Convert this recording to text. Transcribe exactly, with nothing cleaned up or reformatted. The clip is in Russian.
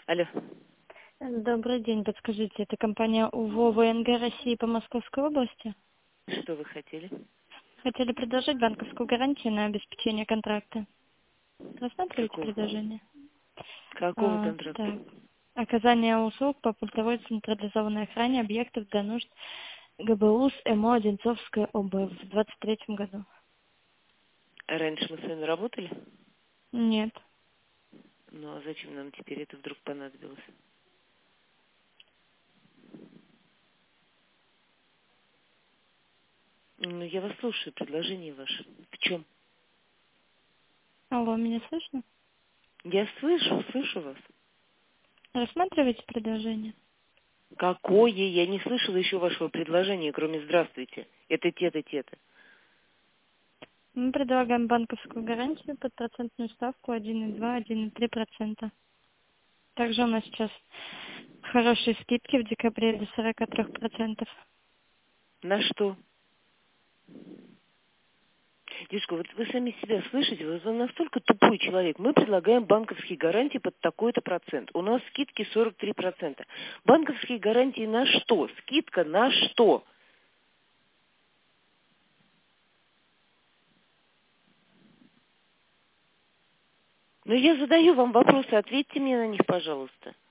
Алло. Добрый день, подскажите, это компания УВО ВНГ России по Московской области? Что вы хотели? Хотели предложить банковскую гарантию на обеспечение контракта. Рассматриваете Какого? предложение? Какого А, контракта? так. Оказание услуг по пультовой централизованной охране объектов для нужд ГБУС МО Одинцовская ОБ в двадцать третьем году. А раньше мы с вами работали? Нет. Ну а зачем нам теперь это вдруг понадобилось? Ну, я вас слушаю, предложение ваше. В чем? Алло, меня слышно? Я слышу, слышу вас. Рассматриваете предложение? Какое? Я не слышала еще вашего предложения, кроме «здравствуйте». Это те-то, те-то. Мы предлагаем банковскую гарантию под процентную ставку один и два — один и три процента. Также у нас сейчас хорошие скидки в декабре до сорока трёх процентов. На что? Дедушка, вот вы сами себя слышите, вы настолько тупой человек. Мы предлагаем банковские гарантии под такой-то процент. У нас скидки сорок три процента. Банковские гарантии на что? Скидка на что? Ну, я задаю вам вопросы, ответьте мне на них, пожалуйста.